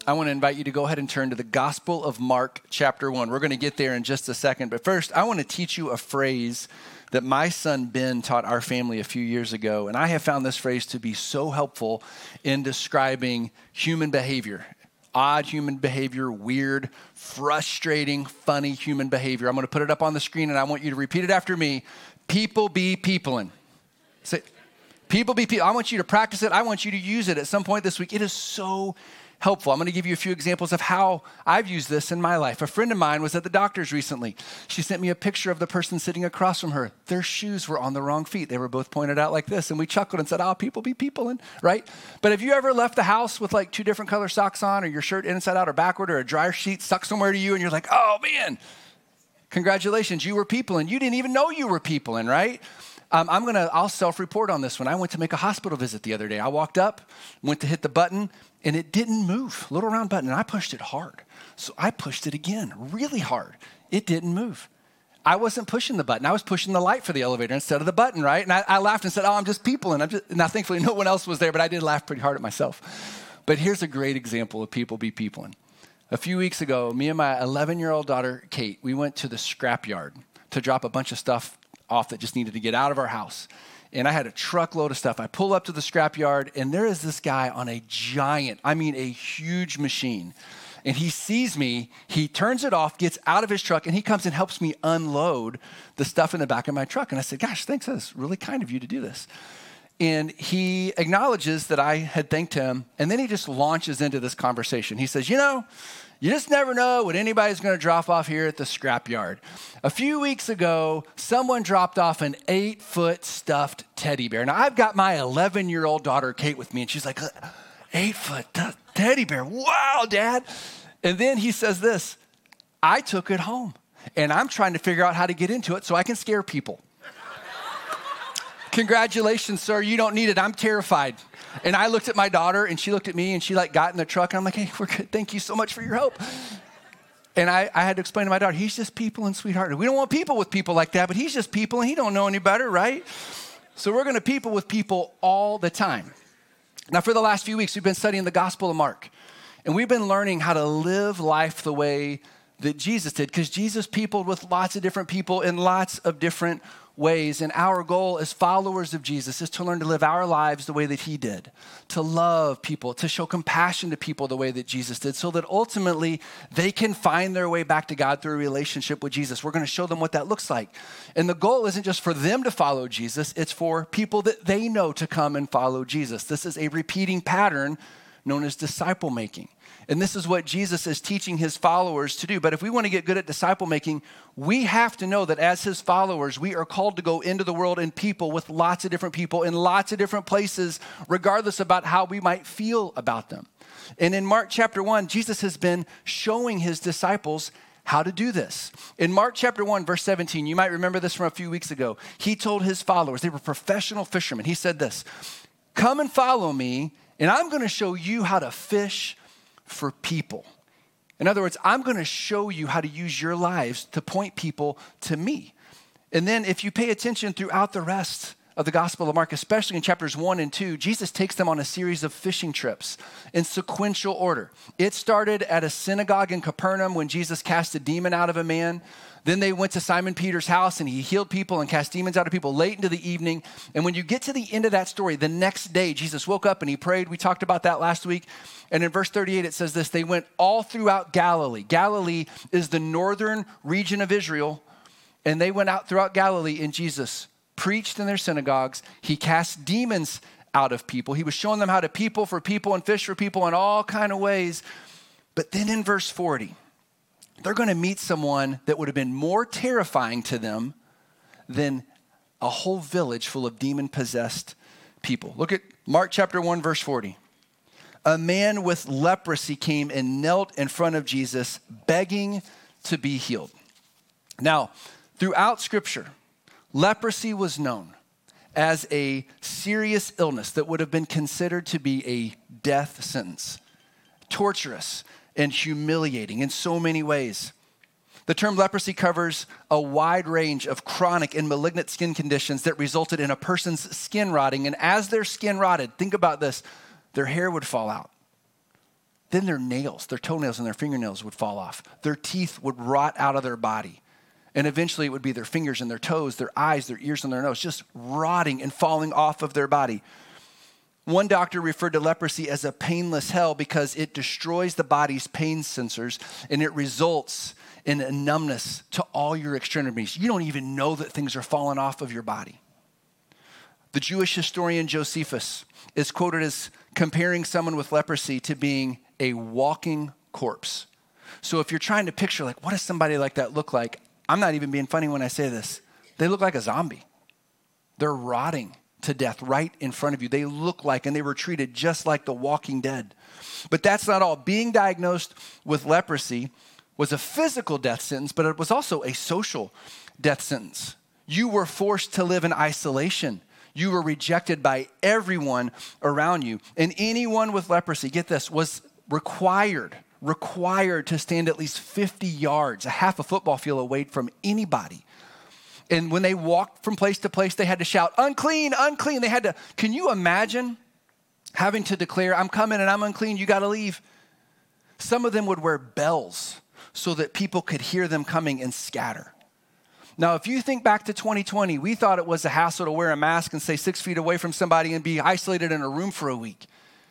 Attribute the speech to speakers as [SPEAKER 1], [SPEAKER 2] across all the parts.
[SPEAKER 1] I want to invite you to go ahead and turn to the Gospel of Mark, chapter 1. We're going to get there in just a second. But first, I want to teach you a phrase that my son Ben taught our family a few years ago. And I have found this phrase to be so helpful in describing human behavior. Odd human behavior, weird, frustrating, funny human behavior. I'm going to put it up on the screen and I want you to repeat it after me. People be peopling. Say, people be people. I want you to practice it. I want you to use it at some point this week. It is so helpful. I'm going to give you a few examples of how I've used this in my life. A friend of mine was at the doctor's recently. She sent me a picture of the person sitting across from her. Their shoes were on the wrong feet. They were both pointed out like this. And we chuckled and said, people be peopling, right? But have you ever left the house with like 2 different color socks on, or your shirt inside out or backward, or a dryer sheet stuck somewhere to you, and you're like, oh man, congratulations, you were peopling. You didn't even know you were peopling, right? I'll self-report on this one. I went to make a hospital visit the other day. I walked up, went to hit the button, and it didn't move. Little round button, and I pushed it hard. So I pushed it again, really hard. It didn't move. I wasn't pushing the button. I was pushing the light for the elevator instead of the button, right? And I laughed and said, I'm just peopling. Now, thankfully, no one else was there, but I did laugh pretty hard at myself. But here's a great example of people be peopling. A few weeks ago, me and my 11-year-old daughter, Kate, we went to the scrapyard to drop a bunch of stuff off that just needed to get out of our house. And I had a truckload of stuff. I pull up to the scrapyard, and there is this guy on a huge machine. And he sees me, he turns it off, gets out of his truck, and he comes and helps me unload the stuff in the back of my truck. And I said, gosh, thanks, that's really kind of you to do this. And he acknowledges that I had thanked him, and then he just launches into this conversation. He says, you just never know what anybody's going to drop off here at the scrapyard. A few weeks ago, someone dropped off an 8-foot stuffed teddy bear. Now, I've got my 11-year-old daughter, Kate, with me, and she's like, 8-foot teddy bear. Wow, Dad. And then he says this, I took it home, and I'm trying to figure out how to get into it so I can scare people. Congratulations, sir. You don't need it. I'm terrified. And I looked at my daughter, and she looked at me, and she got in the truck. And I'm like, hey, we're good. Thank you so much for your help. And I had to explain to my daughter, he's just peopling, sweetheart. We don't want people with people like that, but he's just people, and he don't know any better, right? So we're going to people with people all the time. Now, for the last few weeks, we've been studying the Gospel of Mark. And we've been learning how to live life the way that Jesus did, because Jesus peopled with lots of different people in lots of different ways. And our goal as followers of Jesus is to learn to live our lives the way that he did, to love people, to show compassion to people the way that Jesus did, so that ultimately they can find their way back to God through a relationship with Jesus. We're going to show them what that looks like. And the goal isn't just for them to follow Jesus, it's for people that they know to come and follow Jesus. This is a repeating pattern known as disciple making. And this is what Jesus is teaching his followers to do. But if we want to get good at disciple making, we have to know that as his followers, we are called to go into the world and people with lots of different people in lots of different places, regardless about how we might feel about them. And in Mark chapter 1, Jesus has been showing his disciples how to do this. In Mark chapter 1, verse 17, you might remember this from a few weeks ago. He told his followers, they were professional fishermen. He said this, come and follow me, and I'm going to show you how to fish for people. In other words, I'm going to show you how to use your lives to point people to me. And then if you pay attention throughout the rest of the Gospel of Mark, especially in chapters 1 and 2, Jesus takes them on a series of fishing trips in sequential order. It started at a synagogue in Capernaum when Jesus cast a demon out of a man. Then they went to Simon Peter's house and he healed people and cast demons out of people late into the evening. And when you get to the end of that story, the next day, Jesus woke up and he prayed. We talked about that last week. And in verse 38, it says this, they went all throughout Galilee. Galilee is the northern region of Israel. And they went out throughout Galilee, and Jesus preached in their synagogues. He cast demons out of people. He was showing them how to people for people and fish for people in all kind of ways. But then in verse 40, they're going to meet someone that would have been more terrifying to them than a whole village full of demon-possessed people. Look at Mark chapter 1, verse 40. A man with leprosy came and knelt in front of Jesus, begging to be healed. Now, throughout Scripture, leprosy was known as a serious illness that would have been considered to be a death sentence, torturous and humiliating in so many ways. The term leprosy covers a wide range of chronic and malignant skin conditions that resulted in a person's skin rotting. And as their skin rotted, think about this, their hair would fall out. then their nails, their toenails and their fingernails would fall off. Their teeth would rot out of their body. And eventually it would be their fingers and their toes, their eyes, their ears, and their nose, just rotting and falling off of their body. One doctor referred to leprosy as a painless hell because it destroys the body's pain sensors and it results in a numbness to all your extremities. You don't even know that things are falling off of your body. The Jewish historian Josephus is quoted as comparing someone with leprosy to being a walking corpse. So if you're trying to picture, like, what does somebody like that look like? I'm not even being funny when I say this. They look like a zombie. They're rotting to death right in front of you. They look like, and they were treated just like the walking dead. But that's not all. Being diagnosed with leprosy was a physical death sentence, but it was also a social death sentence. You were forced to live in isolation. You were rejected by everyone around you. And anyone with leprosy, get this, was required to stand at least 50 yards, a half a football field away from anybody. And when they walked from place to place, they had to shout, unclean, unclean. They had to, can you imagine having to declare, I'm coming and I'm unclean, you got to leave? Some of them would wear bells so that people could hear them coming and scatter. Now, if you think back to 2020, we thought it was a hassle to wear a mask and stay 6 feet away from somebody and be isolated in a room for a week.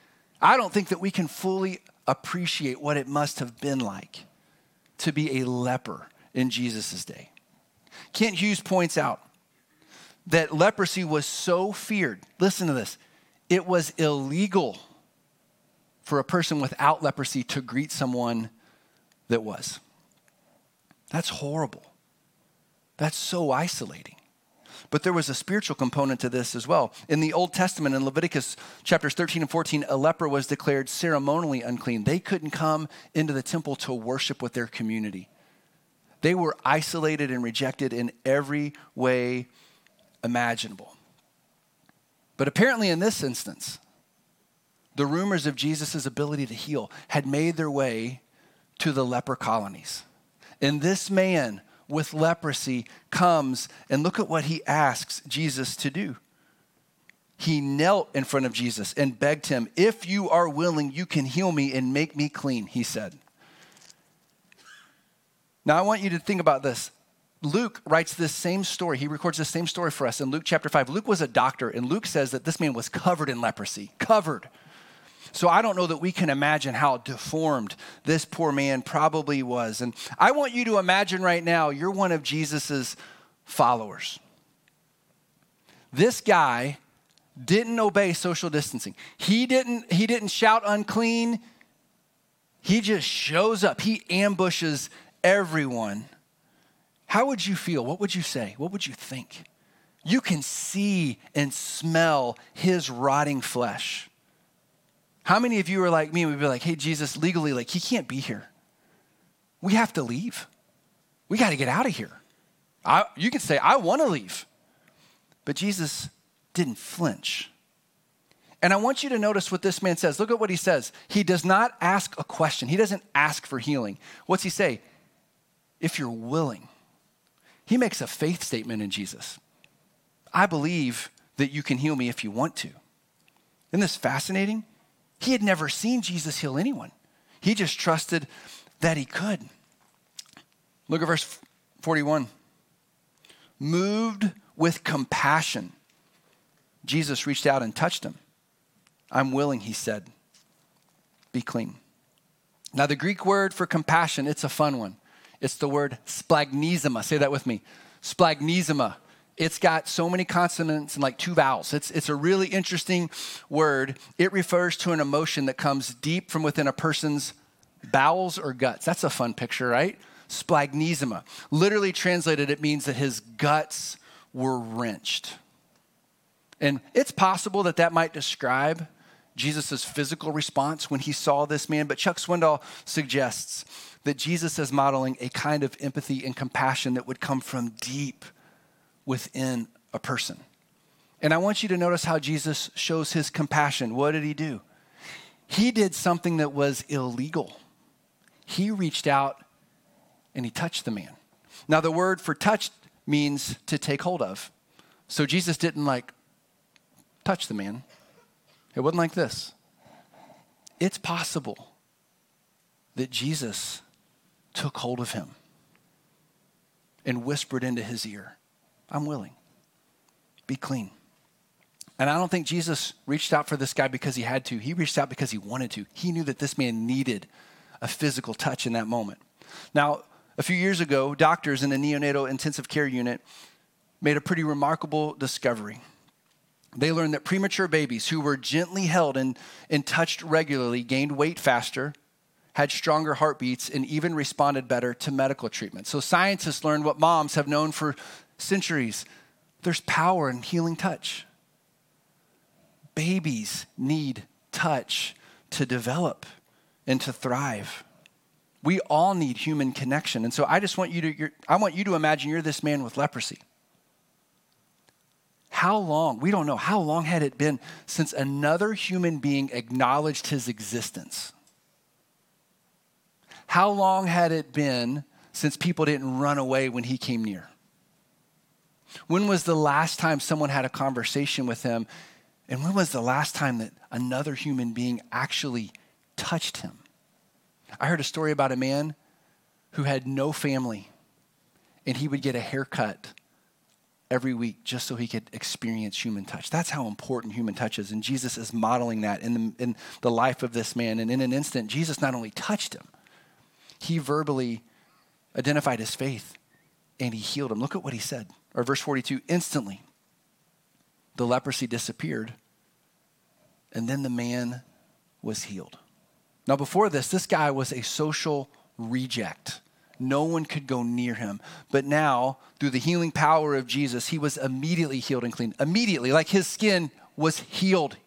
[SPEAKER 1] I don't think that we can fully appreciate what it must have been like to be a leper in Jesus' day. Kent Hughes points out that leprosy was so feared. Listen to this. It was illegal for a person without leprosy to greet someone that was. That's horrible. That's so isolating. But there was a spiritual component to this as well. In the Old Testament, in Leviticus chapters 13 and 14, a leper was declared ceremonially unclean. They couldn't come into the temple to worship with their community. They were isolated and rejected in every way imaginable. But apparently in this instance, the rumors of Jesus' ability to heal had made their way to the leper colonies. And this man with leprosy comes, and look at what he asks Jesus to do. He knelt in front of Jesus and begged him, if you are willing, you can heal me and make me clean, he said. Now I want you to think about this. Luke writes this same story. He records this same story for us in Luke chapter 5. Luke was a doctor, and Luke says that this man was covered in leprosy, covered. So I don't know that we can imagine how deformed this poor man probably was. And I want you to imagine right now, you're one of Jesus's followers. This guy didn't obey social distancing. He didn't shout unclean. He just shows up. He ambushes everyone. How would you feel? What would you say? What would you think? You can see and smell his rotting flesh. How many of you are like me and we'd be like, hey, Jesus, legally, like, he can't be here. We have to leave. We got to get out of here. You can say, I want to leave. But Jesus didn't flinch. And I want you to notice what this man says. Look at what he says. He does not ask a question. He doesn't ask for healing. What's he say? If you're willing. He makes a faith statement in Jesus. I believe that you can heal me if you want to. Isn't this fascinating? He had never seen Jesus heal anyone. He just trusted that he could. Look at verse 41. Moved with compassion, Jesus reached out and touched him. I'm willing, he said. Be clean. Now the Greek word for compassion, it's a fun one. It's the word splagnesima. Say that with me. Splagnesima. It's got so many consonants and like 2 vowels. It's a really interesting word. It refers to an emotion that comes deep from within a person's bowels or guts. That's a fun picture, right? Splagnesima. Literally translated, it means that his guts were wrenched. And it's possible that that might describe Jesus' physical response when he saw this man. But Chuck Swindoll suggests that Jesus is modeling a kind of empathy and compassion that would come from deep within a person. And I want you to notice how Jesus shows his compassion. What did he do? He did something that was illegal. He reached out and he touched the man. Now the word for touched means to take hold of. So Jesus didn't like touch the man. It wasn't like this. It's possible that Jesus took hold of him and whispered into his ear, I'm willing. Be clean. And I don't think Jesus reached out for this guy because he had to. He reached out because he wanted to. He knew that this man needed a physical touch in that moment. Now, a few years ago, doctors in the neonatal intensive care unit made a pretty remarkable discovery. They learned that premature babies who were gently held and touched regularly gained weight faster, had stronger heartbeats, and even responded better to medical treatment. So scientists learned what moms have known for centuries. There's power in healing touch. Babies need touch to develop and to thrive. We all need human connection. And so I just want you to imagine you're this man with leprosy. How long, we don't know, how long had it been since another human being acknowledged his existence? How long had it been since people didn't run away when he came near? When was the last time someone had a conversation with him? And when was the last time that another human being actually touched him? I heard a story about a man who had no family, and he would get a haircut every week just so he could experience human touch. That's how important human touch is. And Jesus is modeling that in the life of this man. And in an instant, Jesus not only touched him, he verbally identified his faith and he healed him. Look at what he said. Or verse 42, instantly the leprosy disappeared and then the man was healed. Now before this guy was a social reject. No one could go near him. But now, through the healing power of Jesus, he was immediately healed and clean. Immediately, like his skin was healed,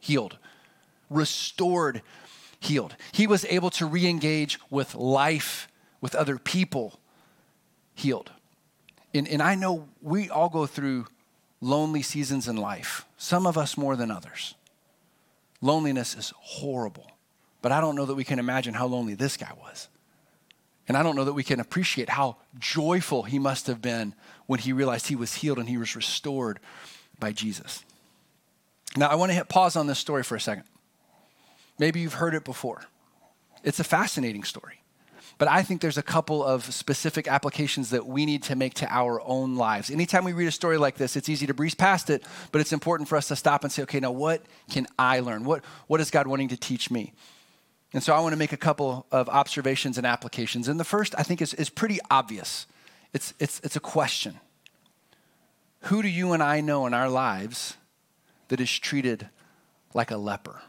[SPEAKER 1] restored, healed. He was able to re-engage with life, with other people, healed. And I know we all go through lonely seasons in life, some of us more than others. Loneliness is horrible, but I don't know that we can imagine how lonely this guy was. And I don't know that we can appreciate how joyful he must have been when he realized he was healed and he was restored by Jesus. Now, I want to hit pause on this story for a second. Maybe you've heard it before. It's a fascinating story. But I think there's a couple of specific applications that we need to make to our own lives. Anytime we read a story like this, it's easy to breeze past it, but it's important for us to stop and say, okay, now what can I learn? What is God wanting to teach me? And so I want to make a couple of observations and applications. And the first, I think, is pretty obvious. It's a question. Who do you and I know in our lives that is treated like a leper?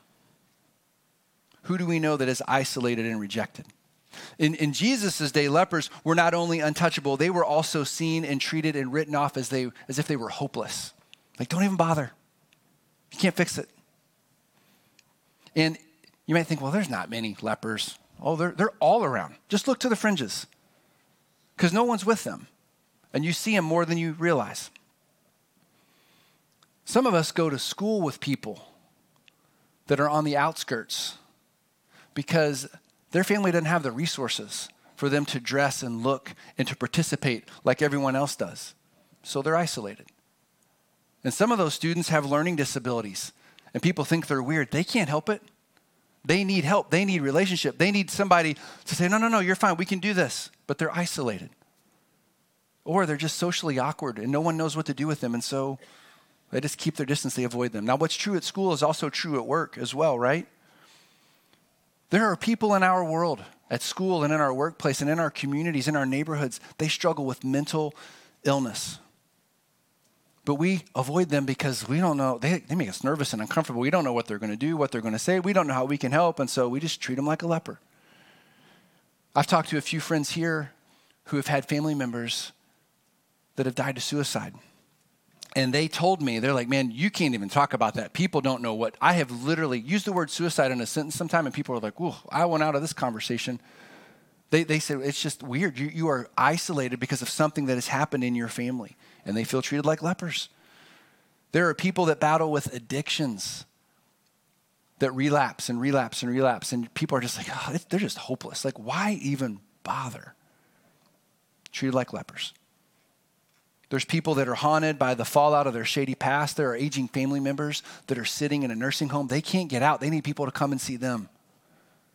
[SPEAKER 1] Who do we know that is isolated and rejected? In Jesus' day, lepers were not only untouchable, they were also seen and treated and written off as if they were hopeless. Like, don't even bother. You can't fix it. And you might think, well, there's not many lepers. Oh, they're all around. Just look to the fringes because no one's with them. And you see them more than you realize. Some of us go to school with people that are on the outskirts because their family doesn't have the resources for them to dress and look and to participate like everyone else does. So they're isolated. And some of those students have learning disabilities and people think they're weird. They can't help it. They need help. They need relationship. They need somebody to say, no, you're fine. We can do this. But they're isolated. Or they're just socially awkward and no one knows what to do with them. And so they just keep their distance. They avoid them. Now, what's true at school is also true at work as well, right? There are people in our world, at school and in our workplace and in our communities, in our neighborhoods, they struggle with mental illness. But we avoid them because we don't know, they make us nervous and uncomfortable. We don't know what they're going to do, what they're going to say. We don't know how we can help, and so we just treat them like a leper. I've talked to a few friends here who have had family members that have died to suicide. And they told me, they're like, man, you can't even talk about that. People don't know what, I have literally used the word suicide in a sentence sometime, and people are like, whoa, I went out of this conversation. They say, it's just weird. You are isolated because of something that has happened in your family, and they feel treated like lepers. There are people that battle with addictions that relapse, and people are just like, oh, they're just hopeless. Like, why even bother? Treated like lepers. There's people that are haunted by the fallout of their shady past. There are aging family members that are sitting in a nursing home. They can't get out. They need people to come and see them.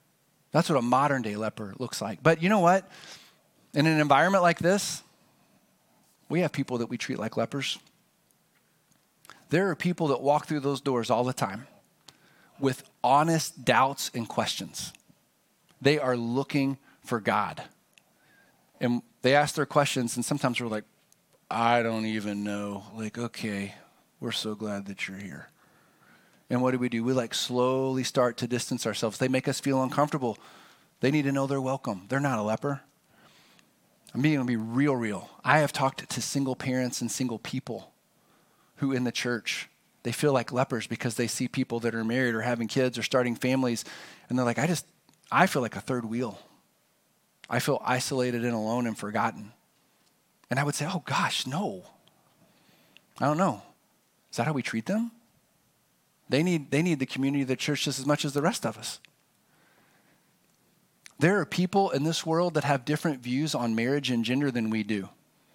[SPEAKER 1] That's what a modern day leper looks like. But you know what? In an environment like this, we have people that we treat like lepers. There are people that walk through those doors all the time with honest doubts and questions. They are looking for God. And they ask their questions, and sometimes we're like, I don't even know. Like, okay, we're so glad that you're here. And what do? We like slowly start to distance ourselves. They make us feel uncomfortable. They need to know they're welcome. They're not a leper. I'm going to be real. I have talked to single parents and single people who in the church, they feel like lepers because they see people that are married or having kids or starting families. And they're like, I feel like a third wheel. I feel isolated and alone and forgotten. And I would say, oh gosh, no. I don't know. Is that how we treat them? They need the community of the church just as much as the rest of us. There are people in this world that have different views on marriage and gender than we do.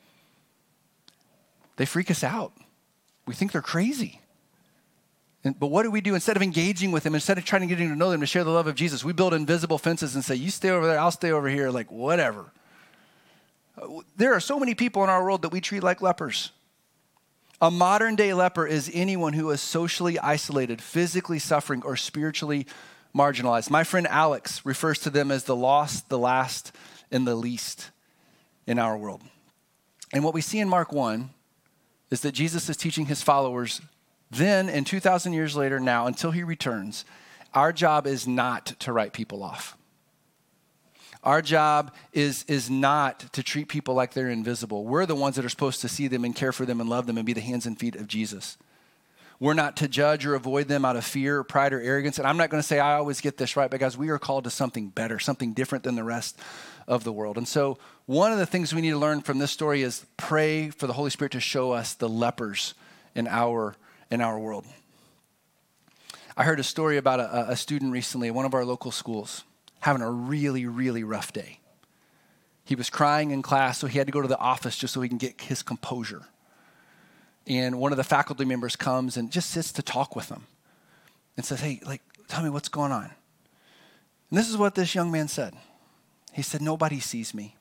[SPEAKER 1] They freak us out. We think they're crazy. But what do we do? Instead of engaging with them, instead of trying to get to know them, to share the love of Jesus, we build invisible fences and say, you stay over there, I'll stay over here, like whatever. There are so many people in our world that we treat like lepers. A modern day leper is anyone who is socially isolated, physically suffering, or spiritually marginalized. My friend Alex refers to them as the lost, the last, and the least in our world. And what we see in Mark 1 is that Jesus is teaching his followers then and 2,000 years later now until he returns, our job is not to write people off. Our job is not to treat people like they're invisible. We're the ones that are supposed to see them and care for them and love them and be the hands and feet of Jesus. We're not to judge or avoid them out of fear or pride or arrogance. And I'm not going to say I always get this right, because we are called to something better, something different than the rest of the world. And so one of the things we need to learn from this story is pray for the Holy Spirit to show us the lepers in our world. I heard a story about a student recently at one of our local schools having a really, really rough day. He was crying in class, so he had to go to the office just so he can get his composure. And one of the faculty members comes and just sits to talk with him and says, hey, tell me what's going on. And this is what this young man said. He said, nobody sees me.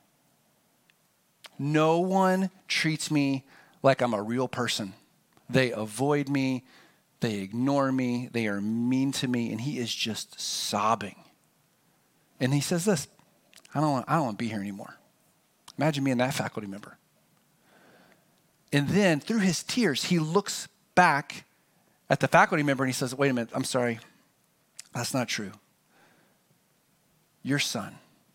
[SPEAKER 1] No one treats me like I'm a real person. They avoid me. They ignore me. They are mean to me. And he is just sobbing. And he says this, I don't want to be here anymore. Imagine being that faculty member. And then through his tears, he looks back at the faculty member and he says, wait a minute, I'm sorry. That's not true. Your son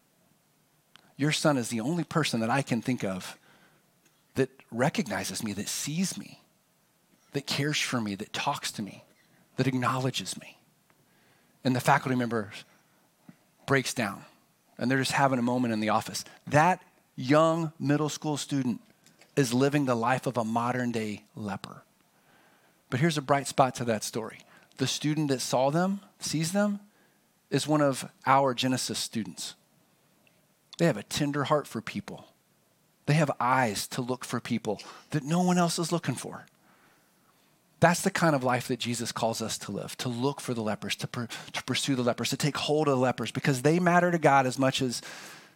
[SPEAKER 1] is the only person that I can think of that recognizes me, that sees me, that cares for me, that talks to me, that acknowledges me. And the faculty member breaks down, and they're just having a moment in the office. That young middle school student is living the life of a modern day leper. But here's a bright spot to that story. The student that sees them, is one of our Genesis students. They have a tender heart for people. They have eyes to look for people that no one else is looking for. That's the kind of life that Jesus calls us to live, to look for the lepers, to pursue the lepers, to take hold of the lepers, because they matter to God as much as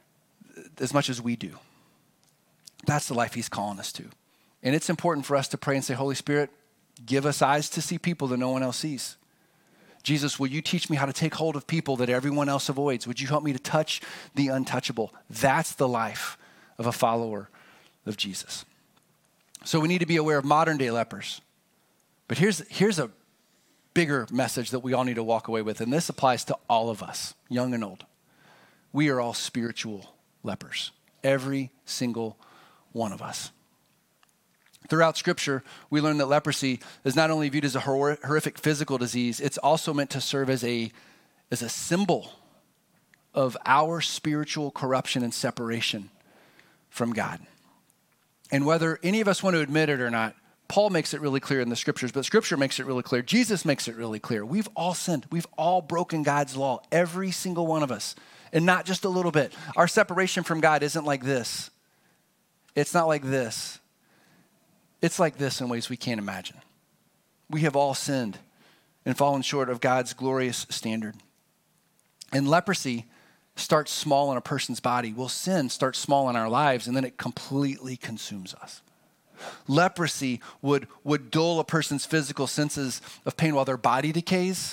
[SPEAKER 1] we do. That's the life he's calling us to. And it's important for us to pray and say, Holy Spirit, give us eyes to see people that no one else sees. Jesus, will you teach me how to take hold of people that everyone else avoids? Would you help me to touch the untouchable? That's the life of a follower of Jesus. So we need to be aware of modern day lepers. But here's a bigger message that we all need to walk away with, and this applies to all of us, young and old. We are all spiritual lepers, every single one of us. Throughout Scripture, we learn that leprosy is not only viewed as a horrific physical disease, it's also meant to serve as a symbol of our spiritual corruption and separation from God. And whether any of us want to admit it or not, Paul makes it really clear in the Scriptures, but Scripture makes it really clear. Jesus makes it really clear. We've all sinned. We've all broken God's law, every single one of us, and not just a little bit. Our separation from God isn't like this. It's not like this. It's like this in ways we can't imagine. We have all sinned and fallen short of God's glorious standard. And leprosy starts small in a person's body. Well, sin starts small in our lives, and then it completely consumes us. Leprosy would dull a person's physical senses of pain while their body decays.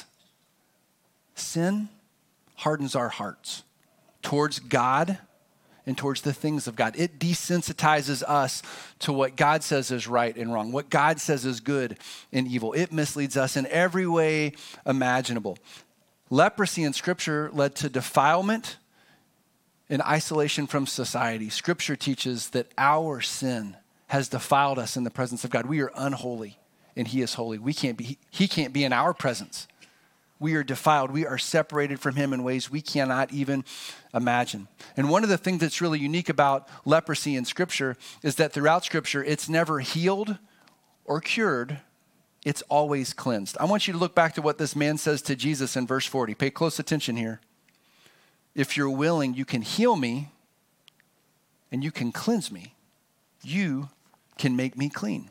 [SPEAKER 1] Sin hardens our hearts towards God and towards the things of God. It desensitizes us to what God says is right and wrong, what God says is good and evil. It misleads us in every way imaginable. Leprosy in Scripture led to defilement and isolation from society. Scripture teaches that our sin has defiled us in the presence of God. We are unholy and He is holy. He can't be in our presence. We are defiled. We are separated from Him in ways we cannot even imagine. And one of the things that's really unique about leprosy in Scripture is that throughout Scripture, it's never healed or cured. It's always cleansed. I want you to look back to what this man says to Jesus in verse 40. Pay close attention here. If you're willing, you can heal me and you can cleanse me. You can make me clean.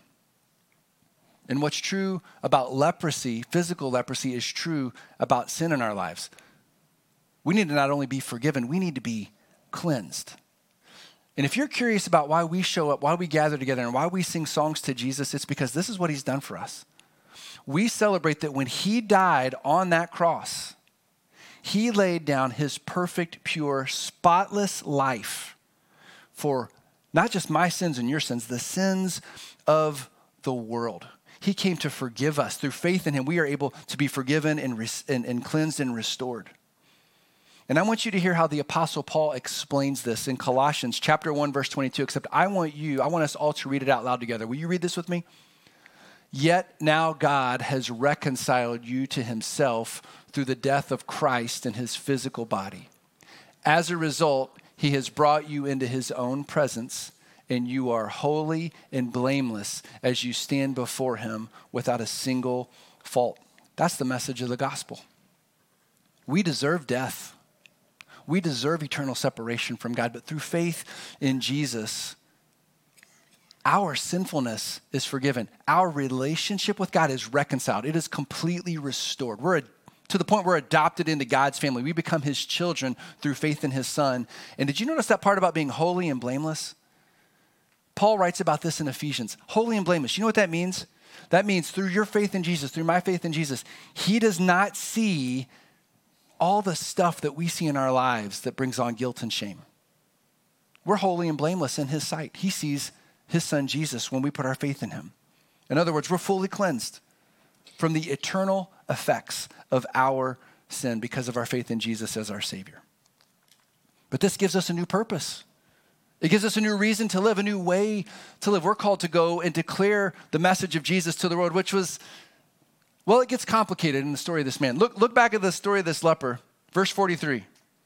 [SPEAKER 1] And what's true about leprosy, physical leprosy, is true about sin in our lives. We need to not only be forgiven, we need to be cleansed. And if you're curious about why we show up, why we gather together, and why we sing songs to Jesus, it's because this is what He's done for us. We celebrate that when He died on that cross, He laid down His perfect, pure, spotless life for not just my sins and your sins, the sins of the world. He came to forgive us. Through faith in Him, we are able to be forgiven and cleansed and restored. And I want you to hear how the Apostle Paul explains this in Colossians chapter 1, verse 22, except I want us all to read it out loud together. Will you read this with me? Yet now God has reconciled you to Himself through the death of Christ in His physical body. As a result, He has brought you into His own presence, and you are holy and blameless as you stand before Him without a single fault. That's the message of the gospel. We deserve death. We deserve eternal separation from God, but through faith in Jesus, our sinfulness is forgiven. Our relationship with God is reconciled. It is completely restored. We're to the point we're adopted into God's family. We become His children through faith in His Son. And did you notice that part about being holy and blameless? Paul writes about this in Ephesians. Holy and blameless. You know what that means? That means through your faith in Jesus, through my faith in Jesus, He does not see all the stuff that we see in our lives that brings on guilt and shame. We're holy and blameless in His sight. He sees His Son Jesus when we put our faith in Him. In other words, we're fully cleansed from the eternal effects of our sin because of our faith in Jesus as our Savior. But this gives us a new purpose. It gives us a new reason to live, a new way to live. We're called to go and declare the message of Jesus to the world, which was, well, it gets complicated in the story of this man. Look back at the story of this leper, verse 43.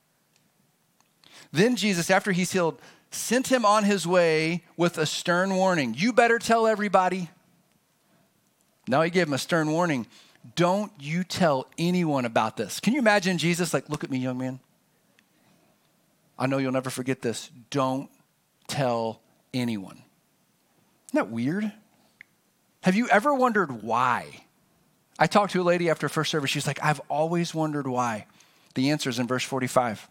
[SPEAKER 1] Then Jesus, after He's healed, sent him on his way with a stern warning. You better tell everybody. Now He gave him a stern warning. Don't you tell anyone about this. Can you imagine Jesus like, look at me, young man. I know you'll never forget this. Don't tell anyone. Isn't that weird? Have you ever wondered why? I talked to a lady after first service. She's like, I've always wondered why. The answer is in verse 45.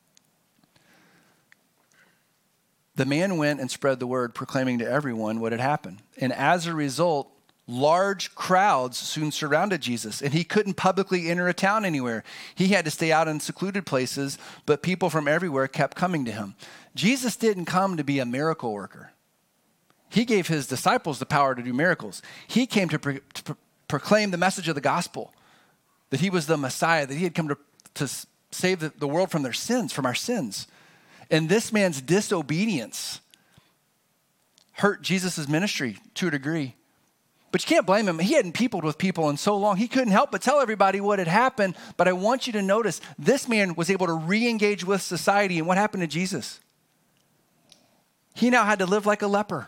[SPEAKER 1] The man went and spread the word, proclaiming to everyone what had happened. And as a result, large crowds soon surrounded Jesus, and He couldn't publicly enter a town anywhere. He had to stay out in secluded places, but people from everywhere kept coming to Him. Jesus didn't come to be a miracle worker. He gave His disciples the power to do miracles. He came to proclaim the message of the gospel, that He was the Messiah, that He had come to save the world from their sins, from our sins. And this man's disobedience hurt Jesus' ministry to a degree. But you can't blame him. He hadn't peopled with people in so long. He couldn't help but tell everybody what had happened. But I want you to notice this man was able to re-engage with society. And what happened to Jesus? He now had to live like a leper.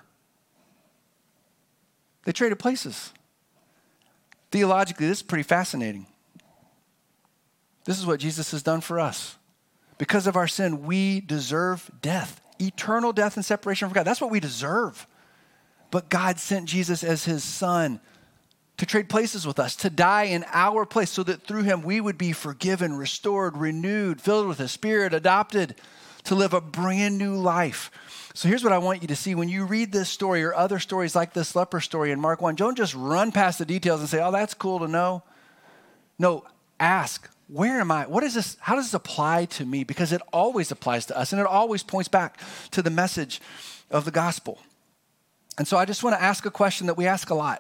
[SPEAKER 1] They traded places. Theologically, this is pretty fascinating. This is what Jesus has done for us. Because of our sin, we deserve death, eternal death and separation from God. That's what we deserve. But God sent Jesus as His Son to trade places with us, to die in our place so that through him we would be forgiven, restored, renewed, filled with the Spirit, adopted to live a brand new life. So here's what I want you to see. When you read this story or other stories like this leper story in Mark 1, don't just run past the details and say, oh, that's cool to know. No, ask, where am I? What is this? How does this apply to me? Because it always applies to us, and it always points back to the message of the gospel. And so I just want to ask a question that we ask a lot.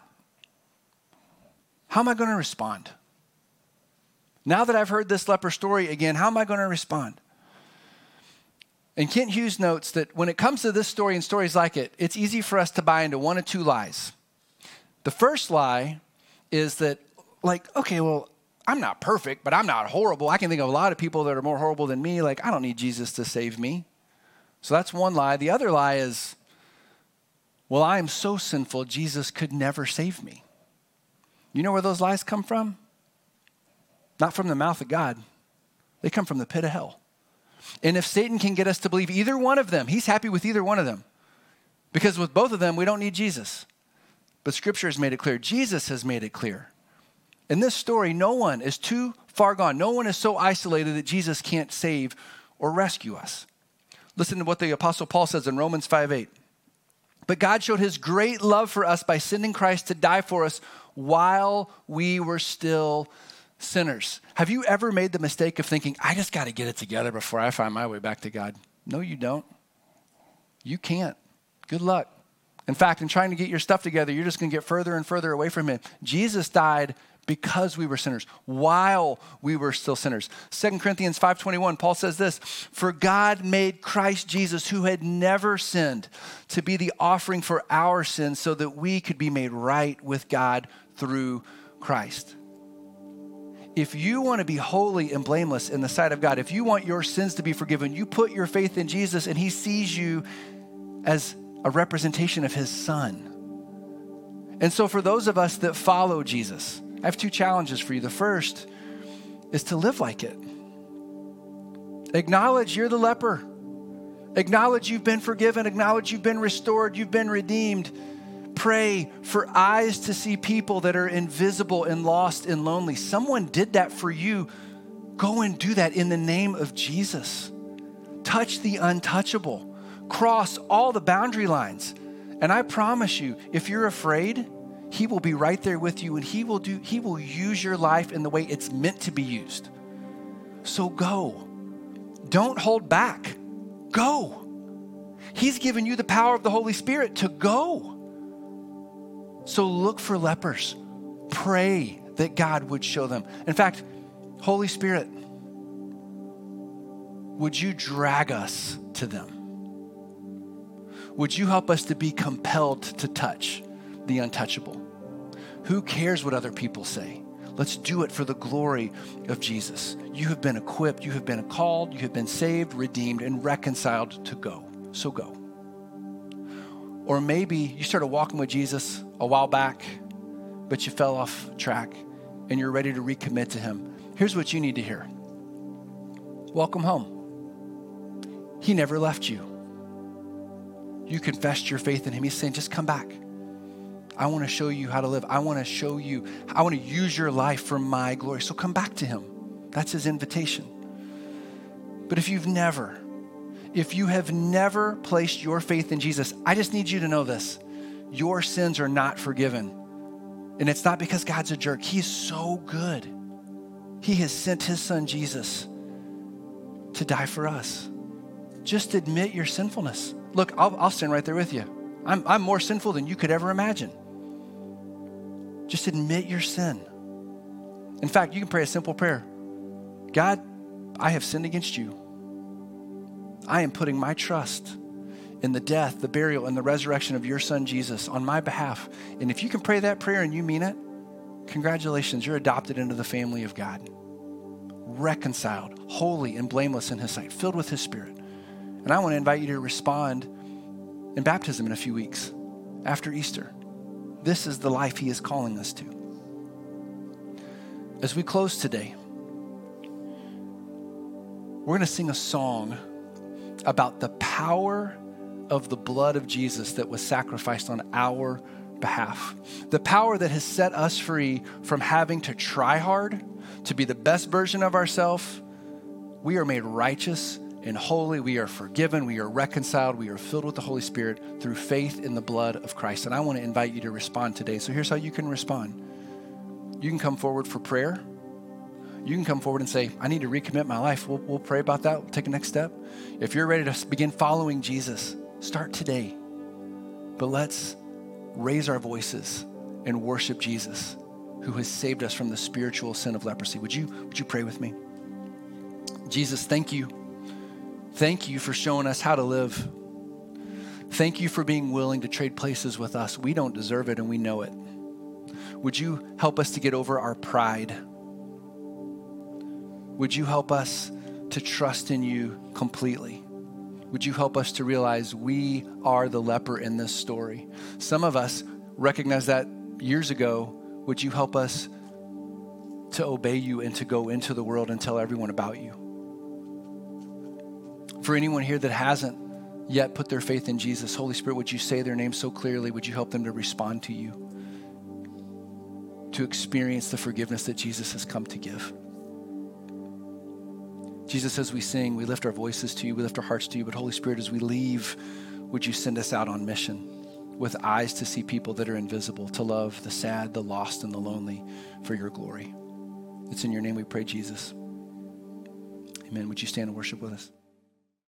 [SPEAKER 1] How am I going to respond? Now that I've heard this leper story again, how am I going to respond? And Kent Hughes notes that when it comes to this story and stories like it, it's easy for us to buy into one of two lies. The first lie is that, like, okay, well, I'm not perfect, but I'm not horrible. I can think of a lot of people that are more horrible than me. Like, I don't need Jesus to save me. So that's one lie. The other lie is, well, I am so sinful, Jesus could never save me. You know where those lies come from? Not from the mouth of God. They come from the pit of hell. And if Satan can get us to believe either one of them, he's happy with either one of them. Because with both of them, we don't need Jesus. But Scripture has made it clear. Jesus has made it clear. In this story, no one is too far gone. No one is so isolated that Jesus can't save or rescue us. Listen to what the Apostle Paul says in Romans 5:8. But God showed his great love for us by sending Christ to die for us while we were still sinners. Have you ever made the mistake of thinking, I just got to get it together before I find my way back to God? No, you don't. You can't. Good luck. In fact, in trying to get your stuff together, you're just going to get further and further away from him. Jesus died because we were sinners, while we were still sinners. 2 Corinthians 5:21, Paul says this, for God made Christ Jesus, who had never sinned, to be the offering for our sins so that we could be made right with God through Christ. If you want to be holy and blameless in the sight of God, if you want your sins to be forgiven, you put your faith in Jesus and he sees you as a representation of his Son. And so for those of us that follow Jesus, I have two challenges for you. The first is to live like it. Acknowledge you're the leper. Acknowledge you've been forgiven. Acknowledge you've been restored. You've been redeemed. Pray for eyes to see people that are invisible and lost and lonely. Someone did that for you. Go and do that in the name of Jesus. Touch the untouchable. Cross all the boundary lines. And I promise you, if you're afraid, he will be right there with you and he will use your life in the way it's meant to be used. So go. Don't hold back. Go. He's given you the power of the Holy Spirit to go. So look for lepers. Pray that God would show them. In fact, Holy Spirit, would you drag us to them? Would you help us to be compelled to touch the untouchable? Who cares what other people say? Let's do it for the glory of Jesus. You have been equipped, you have been called, you have been saved, redeemed, and reconciled to go. So go. Or maybe you started walking with Jesus a while back, but you fell off track and you're ready to recommit to him. Here's what you need to hear. Welcome home. He never left you. You confessed your faith in him. He's saying, just come back. I want to show you how to live. I want to use your life for my glory. So come back to him. That's his invitation. But if you have never placed your faith in Jesus, I just need you to know this. Your sins are not forgiven. And it's not because God's a jerk. He's so good. He has sent his son Jesus to die for us. Just admit your sinfulness. Look, I'll stand right there with you. I'm more sinful than you could ever imagine. Just admit your sin. In fact, you can pray a simple prayer. God, I have sinned against you. I am putting my trust in the death, the burial, and the resurrection of your son, Jesus, on my behalf. And if you can pray that prayer and you mean it, congratulations, you're adopted into the family of God. Reconciled, holy, and blameless in his sight, filled with his Spirit. And I want to invite you to respond in baptism in a few weeks after Easter. This is the life he is calling us to. As we close today, we're going to sing a song about the power of the blood of Jesus that was sacrificed on our behalf. The power that has set us free from having to try hard to be the best version of ourselves. We are made righteous and holy. We are forgiven. We are reconciled. We are filled with the Holy Spirit through faith in the blood of Christ. And I want to invite you to respond today. So here's how you can respond. You can come forward for prayer. You can come forward and say, I need to recommit my life. We'll pray about that. We'll take a next step. If you're ready to begin following Jesus, start today. But let's raise our voices and worship Jesus, who has saved us from the spiritual sin of leprosy. Would you pray with me? Jesus, thank you. Thank you for showing us how to live. Thank you for being willing to trade places with us. We don't deserve it and we know it. Would you help us to get over our pride? Would you help us to trust in you completely? Would you help us to realize we are the leper in this story? Some of us recognized that years ago. Would you help us to obey you and to go into the world and tell everyone about you? For anyone here that hasn't yet put their faith in Jesus, Holy Spirit, would you say their name so clearly? Would you help them to respond to you, to experience the forgiveness that Jesus has come to give? Jesus, as we sing, we lift our voices to you, we lift our hearts to you, but Holy Spirit, as we leave, would you send us out on mission with eyes to see people that are invisible, to love the sad, the lost, and the lonely for your glory. It's in your name we pray, Jesus. Amen. Would you stand and worship with us?